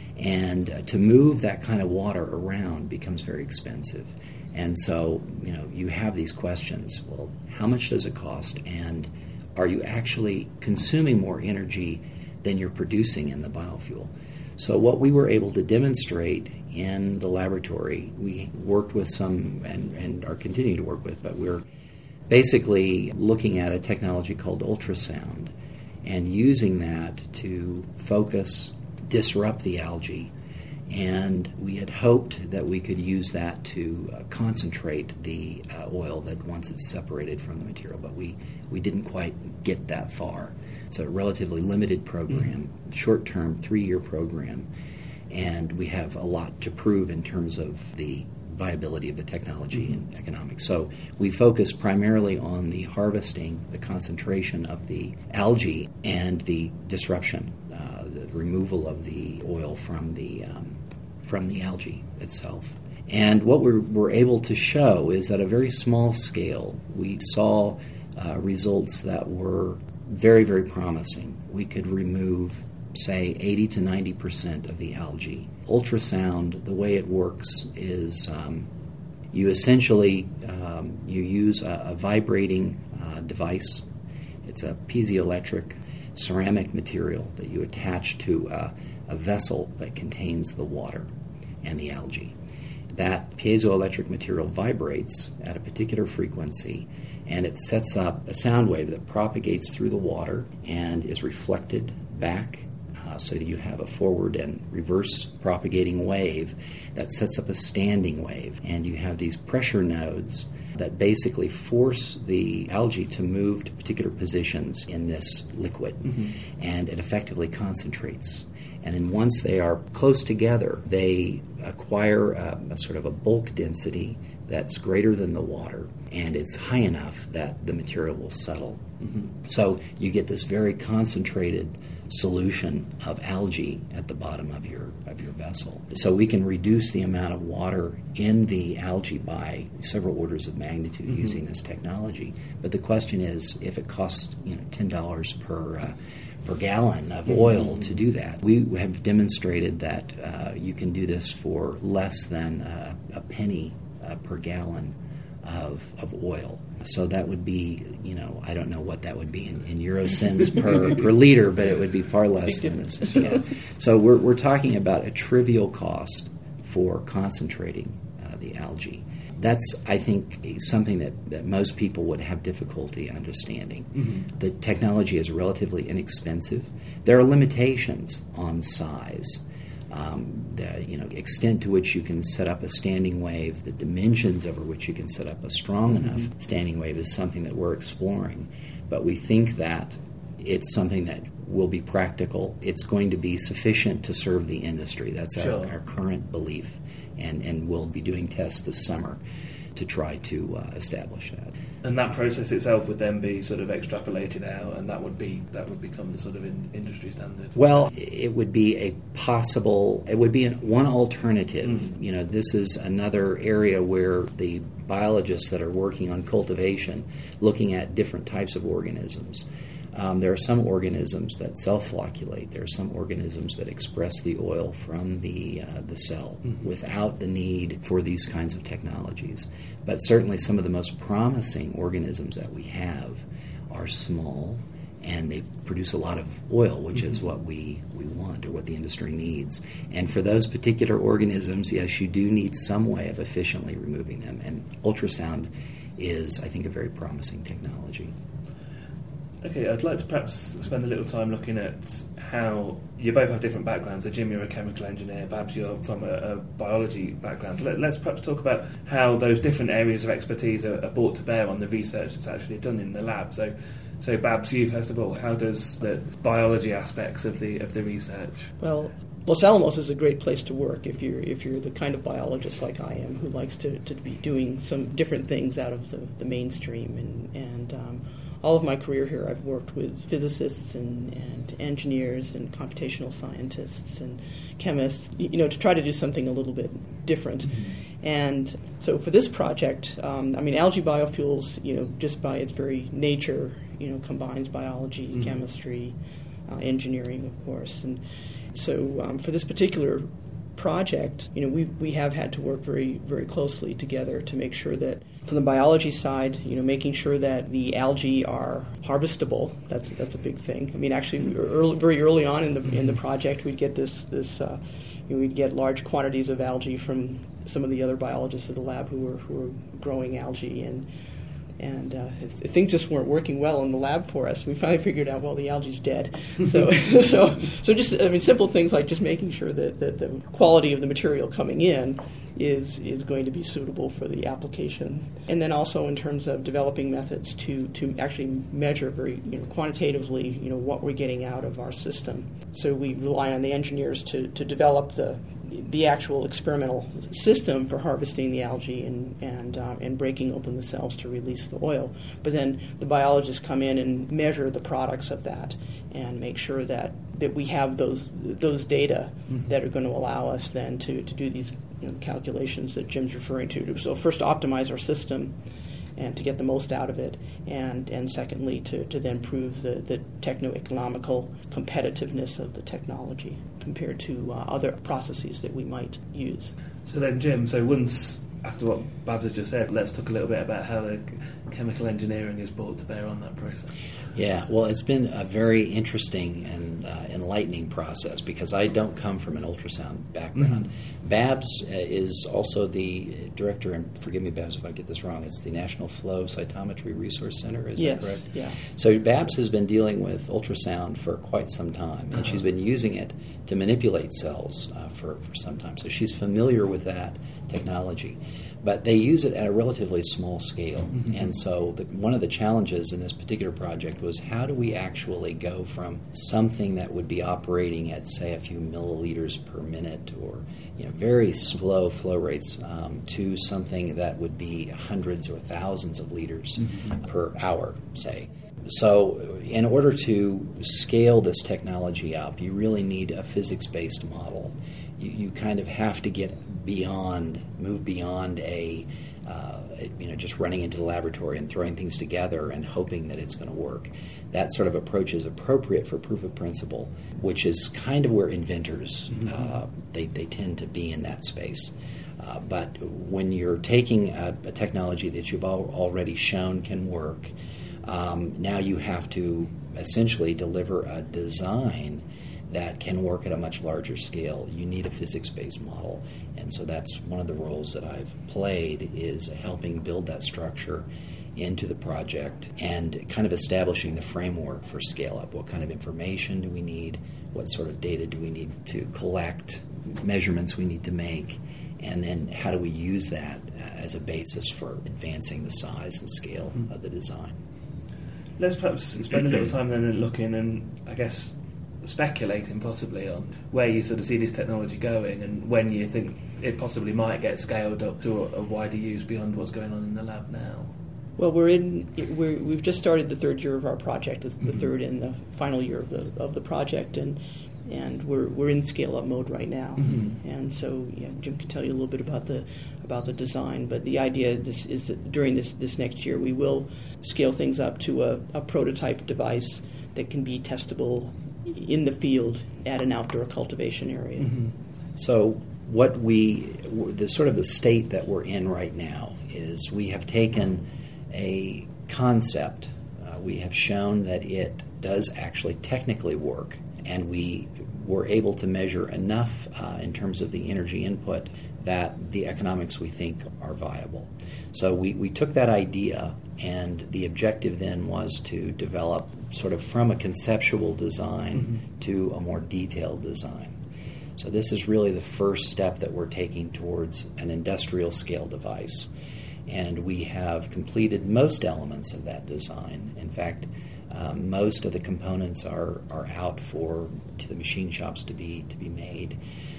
And to move that kind of water around becomes very expensive. And so, you have these questions. Well, how much does it cost? And are you actually consuming more energy than you're producing in the biofuel? So what we were able to demonstrate in the laboratory, we worked with some, and are continuing to work with, but we're basically looking at a technology called ultrasound and using that to focus, disrupt the algae. And we had hoped that we could use that to concentrate the oil that once it's separated from the material, but we didn't quite get that far. It's a relatively limited program, short-term, 3-year program, and we have a lot to prove in terms of the viability of the technology and economics. So we focus primarily on the harvesting, the concentration of the algae, and the disruption, the removal of the oil from the algae itself. And what we were able to show is at a very small scale, we saw results that were very, very promising. We could remove, say, 80 to 90% of the algae. Ultrasound, the way it works is you essentially you use a vibrating device. It's a piezoelectric ceramic material that you attach to a vessel that contains the water and the algae. That piezoelectric material vibrates at a particular frequency, and it sets up a sound wave that propagates through the water and is reflected back, so that you have a forward and reverse propagating wave that sets up a standing wave. And you have these pressure nodes that basically force the algae to move to particular positions in this liquid, and it effectively concentrates. And then once they are close together, they acquire a sort of a bulk density that's greater than the water, and it's high enough that the material will settle. So you get this very concentrated solution of algae at the bottom of your vessel. So we can reduce the amount of water in the algae by several orders of magnitude using this technology. But the question is, if it costs $10 per gallon of oil to do that. We have demonstrated that you can do this for less than a penny per gallon of oil. So that would be, I don't know what that would be in euro cents per liter, but it would be far less than this. Yeah. So we're talking about a trivial cost for concentrating the algae. That's, I think, something that most people would have difficulty understanding. The technology is relatively inexpensive. There are limitations on size. The extent to which you can set up a standing wave, the dimensions over which you can set up a strong enough standing wave is something that we're exploring. But we think that it's something that will be practical. It's going to be sufficient to serve the industry. That's our current belief. And we'll be doing tests this summer to try to establish that. And that process itself would then be sort of extrapolated out, and that would become the sort of industry standard. Well, it would be one alternative. This is another area where the biologists that are working on cultivation, looking at different types of organisms. There are some organisms that self-flocculate. There are some organisms that express the oil from the cell without the need for these kinds of technologies. But certainly some of the most promising organisms that we have are small, and they produce a lot of oil, which is what we want, or what the industry needs. And for those particular organisms, yes, you do need some way of efficiently removing them. And ultrasound is, I think, a very promising technology. Okay, I'd like to perhaps spend a little time looking at how you both have different backgrounds. So Jim, you're a chemical engineer, Babs, you're from a biology background. So let's perhaps talk about how those different areas of expertise are brought to bear on the research that's actually done in the lab. So Babs, you first of all, how does the biology aspects of the research? Well, Los Alamos is a great place to work if you're the kind of biologist like I am who likes to be doing some different things out of the mainstream. And all of my career here, I've worked with physicists and engineers and computational scientists and chemists, to try to do something a little bit different. Mm-hmm. And so for this project, algae biofuels, just by its very nature, combines biology, mm-hmm. chemistry, engineering, of course. And so for this particular project, we have had to work very, very closely together to make sure that from the biology side, making sure that the algae are harvestable. That's a big thing. Actually, very early on in the project, we'd get we'd get large quantities of algae from some of the other biologists at the lab who were growing algae, and things just weren't working well in the lab for us. We finally figured out, well, the algae's dead. So just simple things like just making sure that the quality of the material coming in is going to be suitable for the application. And then also in terms of developing methods to actually measure very quantitatively what we're getting out of our system. So we rely on the engineers to develop the actual experimental system for harvesting the algae and breaking open the cells to release the oil. But then the biologists come in and measure the products of that and make sure that we have those data mm-hmm. that are going to allow us then to do these calculations that Jim's referring to. So first to optimize our system and to get the most out of it, and secondly to then prove the techno-economical competitiveness of the technology compared to other processes that we might use. So then, Jim, once, after what Babs has just said, let's talk a little bit about how the chemical engineering is brought to bear on that process. Yeah, well, it's been a very interesting and enlightening process because I don't come from an ultrasound background. Mm-hmm. Babs is also the director, and forgive me, Babs, if I get this wrong, it's the National Flow Cytometry Resource Center, is that correct? Yeah. So Babs has been dealing with ultrasound for quite some time, and she's been using it to manipulate cells for some time. So she's familiar with that technology. But they use it at a relatively small scale. Mm-hmm. And so one of the challenges in this particular project was how do we actually go from something that would be operating at, say, a few milliliters per minute or very slow flow rates to something that would be hundreds or thousands of liters mm-hmm. per hour, say. So in order to scale this technology up, you really need a physics-based model. You kind of have to move beyond just running into the laboratory and throwing things together and hoping that it's going to work. That sort of approach is appropriate for proof of principle, which is kind of where inventors, mm-hmm. They tend to be in that space. But when you're taking a technology that you've already shown can work, now you have to essentially deliver a design that can work at a much larger scale. You need a physics-based model. And so that's one of the roles that I've played, is helping build that structure into the project and kind of establishing the framework for scale-up. What kind of information do we need? What sort of data do we need to collect? Measurements we need to make? And then how do we use that as a basis for advancing the size and scale of the design? Let's perhaps spend a little time then looking and, I guess, speculating possibly on where you sort of see this technology going and when you think it possibly might get scaled up to a wider use beyond what's going on in the lab now. Well, we've just started the third year of our project, the mm-hmm. third and the final year of the project, and we're in scale up mode right now. Mm-hmm. And so Jim can tell you a little bit about the design, but the idea is that during this next year we will scale things up to a prototype device that can be testable in the field at an outdoor cultivation area. Mm-hmm. So the state that we're in right now is we have taken a concept, we have shown that it does actually technically work, and we were able to measure enough in terms of the energy input that the economics we think are viable. So we took that idea, and the objective then was to develop sort of from a conceptual design to a more detailed design. So this is really the first step that we're taking towards an industrial scale device. And we have completed most elements of that design. In fact, most of the components are out to the machine shops to be made.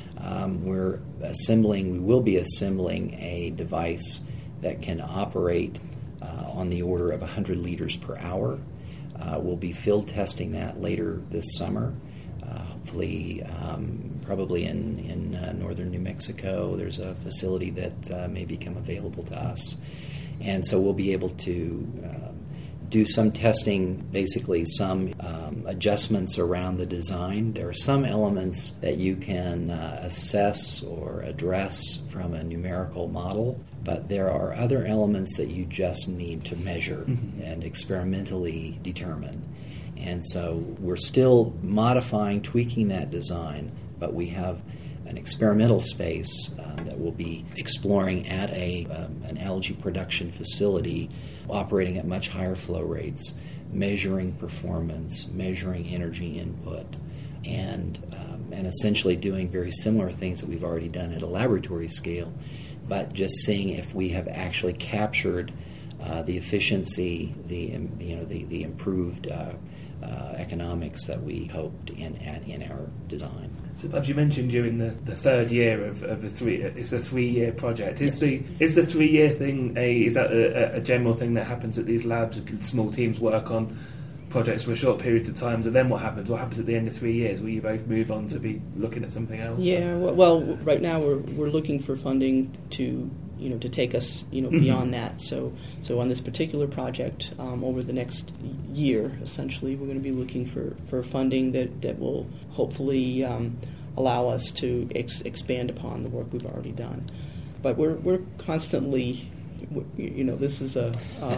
We will be assembling a device that can operate on the order of 100 liters per hour. We'll be field testing that later this summer. Hopefully, probably in northern New Mexico, there's a facility that may become available to us. And so we'll be able to do some testing, basically some adjustments around the design. There are some elements that you can assess or address from a numerical model, but there are other elements that you just need to measure and experimentally determine. And so we're still modifying, tweaking that design, but we have an experimental space that we'll be exploring at an algae production facility operating at much higher flow rates, measuring performance, measuring energy input, and essentially doing very similar things that we've already done at a laboratory scale, but just seeing if we have actually captured the efficiency, the improved economics that we hoped in our design. So, as you mentioned, you're in the third year of the it's a 3-year project. Yes. Is the 3-year thing is that a general thing that happens at these labs? Small teams work on projects for a short period of time, and then what happens? What happens at the end of 3 years? Will you both move on to be looking at something else? Yeah. Well, right now we're looking for funding to take us beyond that. So on this particular project, over the next year, essentially, we're going to be looking for funding that will hopefully allow us to expand upon the work we've already done. But we're constantly, this is an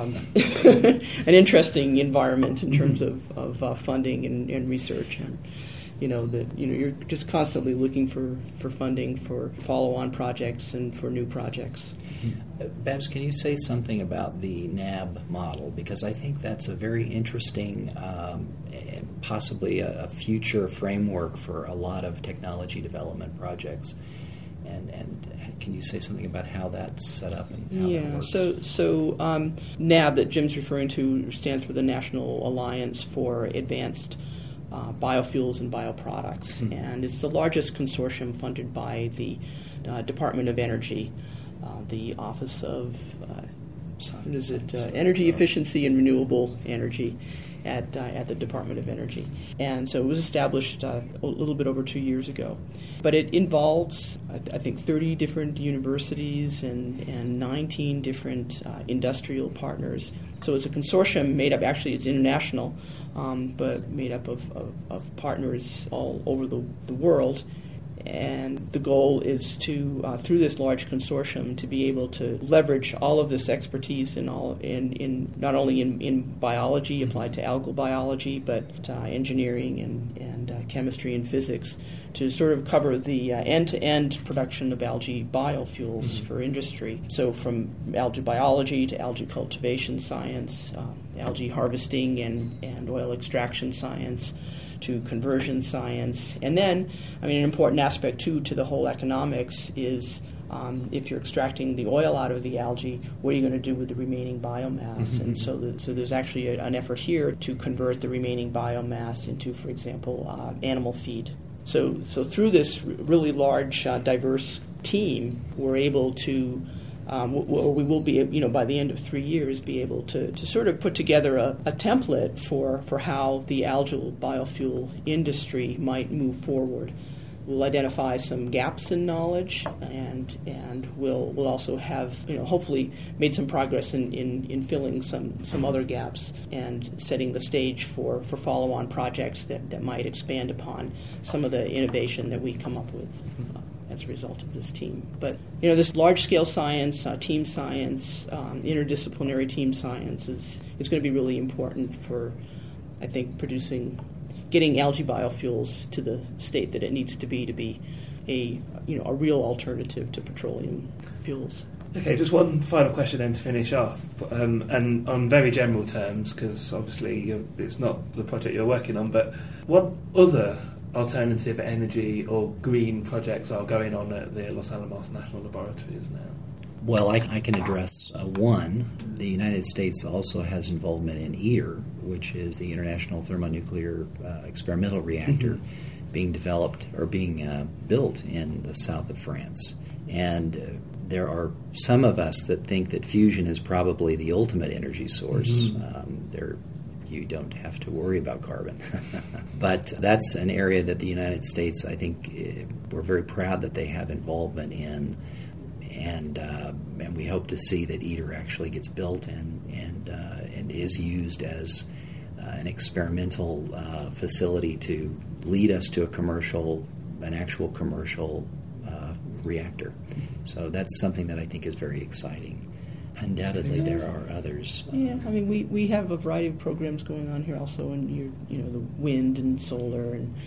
interesting environment in terms of funding and research, and you're just constantly looking for funding for follow-on projects and for new projects. Babs, can you say something about the NAB model? Because I think that's a very interesting, possibly a future framework for a lot of technology development projects. And can you say something about how that's set up and how that works? So NAB that Jim's referring to stands for the National Alliance for Advanced Biofuels and Bioproducts, and it's the largest consortium funded by the Department of Energy, the Office of Energy Efficiency and Renewable Energy at the Department of Energy. And so it was established a little bit over 2 years ago. But it involves, I think, 30 different universities and 19 different industrial partners. So it's a consortium made up, actually it's international, but made up of partners all over the world. And the goal is to, through this large consortium, to be able to leverage all of this expertise in not only in biology applied to algal biology, but engineering and chemistry and physics, to sort of cover the end-to-end production of algae biofuels for industry. So from algae biology to algae cultivation science, algae harvesting and oil extraction science, to conversion science. And then, an important aspect, too, to the whole economics is if you're extracting the oil out of the algae, what are you going to do with the remaining biomass? And so there's actually an effort here to convert the remaining biomass into, for example, animal feed. So through this really large, diverse team, we're able to we will be, by the end of 3 years, be able to sort of put together a template for how the algal biofuel industry might move forward. We'll identify some gaps in knowledge, and we'll also have, hopefully made some progress in filling some other gaps and setting the stage for follow-on projects that might expand upon some of the innovation that we come up with as a result of this team. But, this large-scale science, team science, interdisciplinary team science is going to be really important for, I think, getting algae biofuels to the state that it needs to be a real alternative to petroleum fuels. Okay, just one final question then to finish off, and on very general terms, because obviously it's not the project you're working on, but what other alternative energy or green projects are going on at the Los Alamos National Laboratories now? Well, I can address one. The United States also has involvement in ITER, which is the International Thermonuclear Experimental Reactor being developed or being built in the south of France. And there are some of us that think that fusion is probably the ultimate energy source. You don't have to worry about carbon. But that's an area that the United States, I think, we're very proud that they have involvement in. And we hope to see that ITER actually gets built and is used as an experimental facility to lead us to an actual commercial reactor. So that's something that I think is very exciting. Undoubtedly, there are others. Yeah, I mean, we have a variety of programs going on here also, and the wind and solar and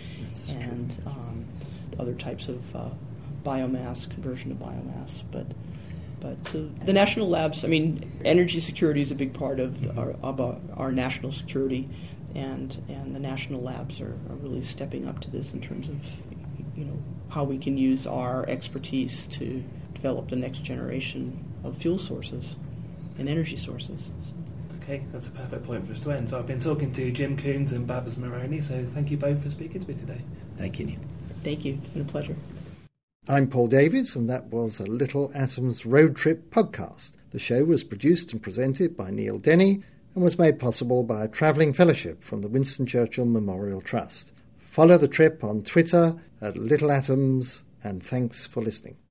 other types of biomass, conversion to biomass. But so the national labs, I mean, energy security is a big part of our national security, and the national labs are really stepping up to this in terms of how we can use our expertise to develop the next generation of fuel sources and energy sources. Okay, that's a perfect point for us to end. So I've been talking to Jim Coons and Babs Moroney, so thank you both for speaking to me today. Thank you, Neil. Thank you. It's been a pleasure. I'm Paul Davies, and that was a Little Atoms Road Trip podcast. The show was produced and presented by Neil Denny and was made possible by a travelling fellowship from the Winston Churchill Memorial Trust. Follow the trip on Twitter @Little Atoms, and thanks for listening.